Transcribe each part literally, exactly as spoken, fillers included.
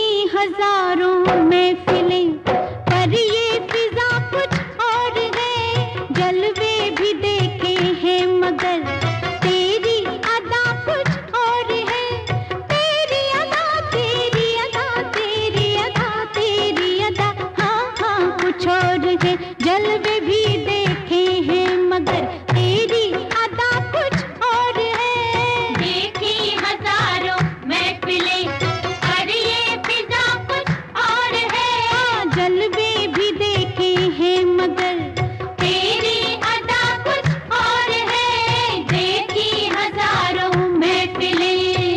हजारों महफिलें पर ये फिजा कुछ और है। जलवे भी देखे हैं मगर तेरी अदा कुछ और है। तेरी अदा तेरी अदा तेरी अदा तेरी अदा हाँ हाँ कुछ और है। जलवे भी देखे हैं मगर तेरी अदा कुछ और है। देखी हजारों महफिलें पर ये फिजा कुछ और है। जलवे भी देखे हैं मगर तेरी अदा कुछ और है। देखी हजारों महफिलें।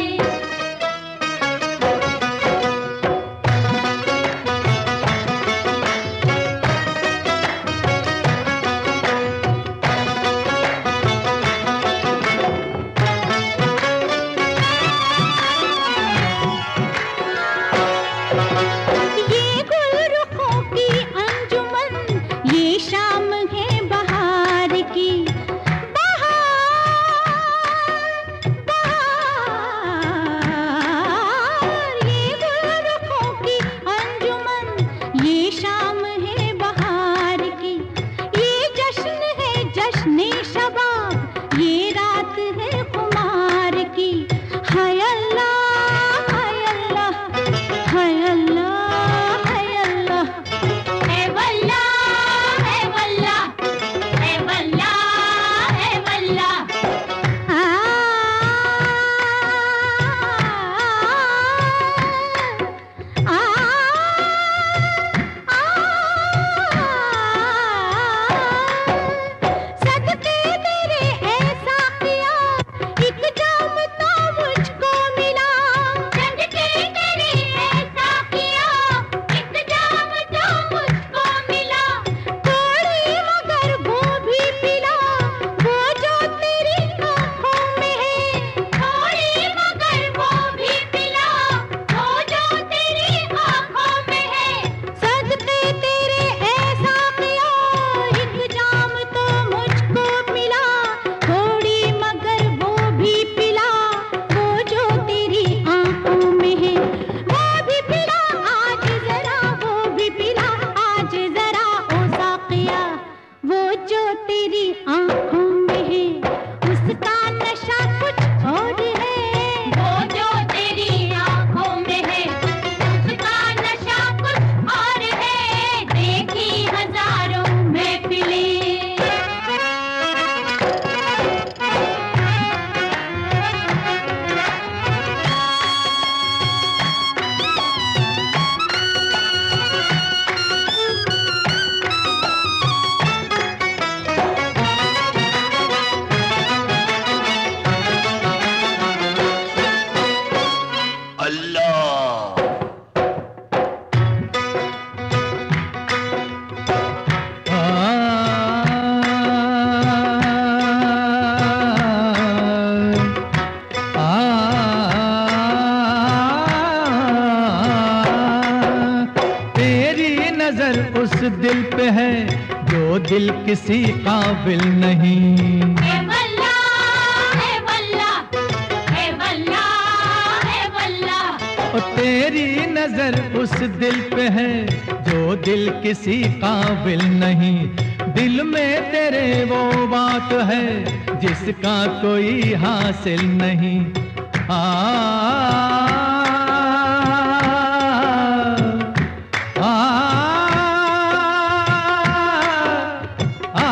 ये गुलरुखों की अंजुमन ये शाम है बहार की। बहार बहार ये गुलरुखों की अंजुमन ये शाम है बहार की। ये जश्न है जश्न शबाब ये रात है खुमार की। हाय अल्लाह हाय अल्लाह हाय अल्लाह हाय अल्लाह। है वल्ला है वल्ला है वल्ला है वल्ला। आ आ सदके तेरे ऐसा किया एक जाम तो मुझको मिला। सदके तेरे ऐसा किया एक जाम तो मुझको मिला। थोड़ी मगर वो भी पिला वो जो तेरी आँखों में है। थोड़ी मगर वो भी पिला वो जो तेरी आँखों में है। सदके तेरे ऐसा किया एक जाम तो मुझको मिला। थोड़ी मगर वो भी पिला वो जो तेरी आँखों में है। वो भी पिला आज जरा वो भी पिला आज जरा ओ साक़िया। वो जो तेरी आँखों में है उसका नशा कुछ और है। वो जो तेरी आँखों में है उसका नशा कुछ और है। देखी हजारों महफिलें। अल्लाह तेरी नजर उस दिल पे है जो दिल किसी काबिल नहीं। है वल्ला है वल्ला है वल्ला है वल्ला। और तेरी नजर उस दिल पे है जो दिल किसी काबिल नहीं। दिल में तेरे वो बात है जिसका कोई हासिल नहीं। आ, आ, आ,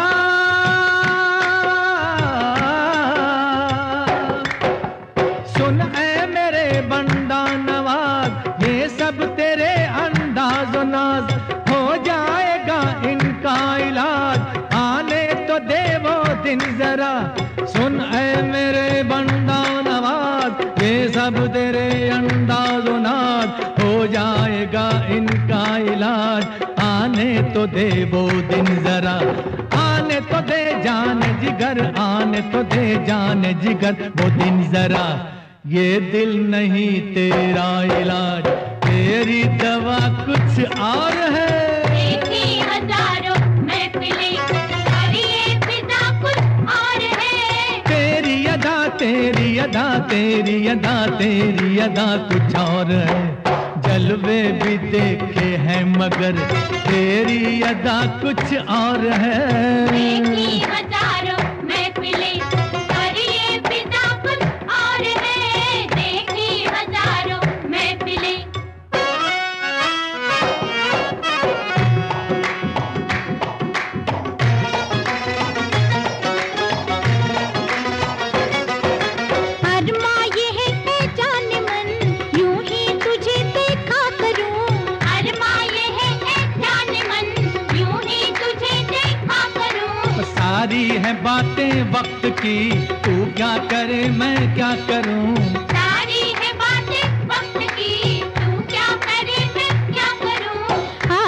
सुन ऐ मेरे बंदा नवाज ये सब तेरे अंदाज़ो नाज हो जाएगा इनका इलाज। आने तो दे वो दिन जरा सुन ऐ मेरे बंदा नवाज ये सब तेरे अंदाज़ो नाज हो जाएगा इनका इलाज। आने तो दे वो दिन जरा आने तो दे जान जिगर आने तो दे जान जिगर वो दिन जरा। ये दिल नहीं तेरा इलाज तेरी दवा कुछ और है। देखी हजारों महफिलें पर ये फिजा कुछ और है। तेरी अदा तेरी अदा तेरी अदा तेरी अदा कुछ और है। जलवे भी देखे हैं मगर तेरी अदा कुछ और है। देखी हजारों महफिलें पर ये फिदा कुछ और है। देखी हजारों महफिलें। अरमा ये है ए जान मन, यूं ही तुझे देखा करूं। अरमा ये है ए जान मन, यूं ही तुझे देखा करूं। सारी है बातें वक्त की, तू क्या करे मैं क्या करूं। सारी है बातें वक्त की, तू क्या करे मैं क्या करूं। आ,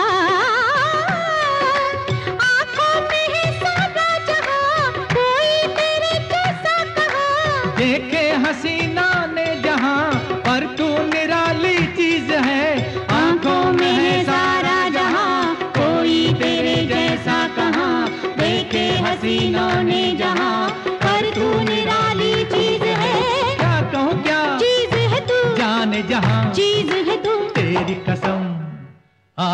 आँखों में है सारा जहां, कोई तेरे जैसा कहाँ। देखे हसीना ने जहां पर तू निराली चीज है। आँखों में है सारा जहां, कोई तेरे जैसा कहाँ। देखे हसीनों ने जहां, पर तू निराली चीज है। क्या कहूँ क्या चीज है तू, जाने जहां चीज है तू। तेरी कसम। आ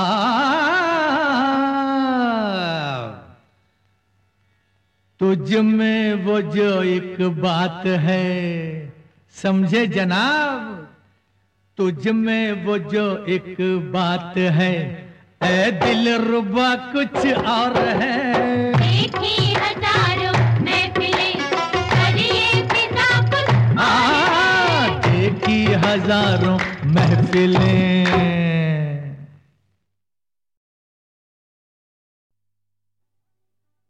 तुझ में वो जो एक बात है, समझे जनाब, तुझ में वो जो एक बात है, ऐ दिल रुबा कुछ और है। देखी हजारों महफिलें पर ये फिदा कुछ और है। आ देखी हजारों महफिलें